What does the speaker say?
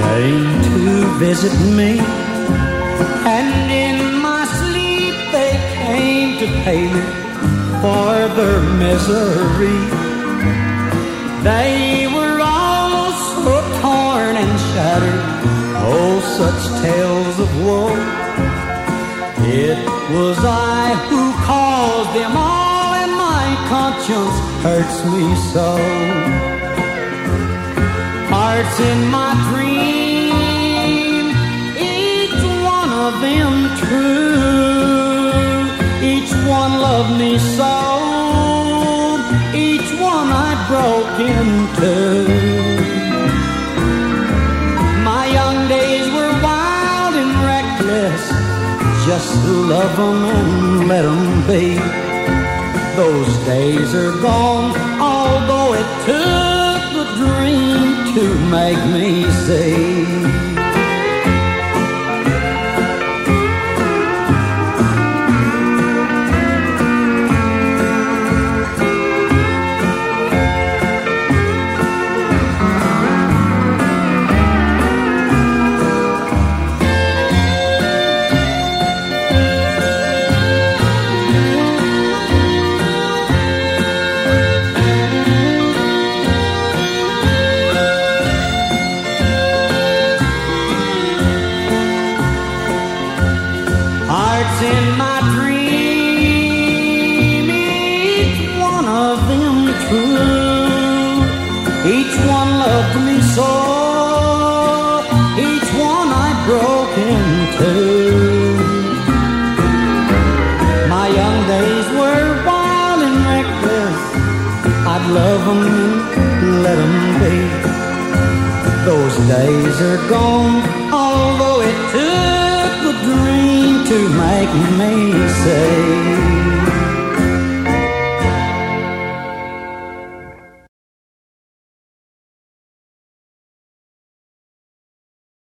came to visit me, and in my sleep they came to pay me for their misery. They were all so torn and shattered, oh, such tales of woe. It was I who caused them all, and my conscience hurts me so. Hearts in my dream, each one of them true. Each one loved me so, each one I broke into. My young days were wild and reckless, just love them and let them be. Those days are gone, although it took the dream to make me see. In my dream, each one of them true. Each one loved me so, each one I broke into. My young days were wild and reckless, I'd love them and let them be. Those days are gone, although it took the dream to make me say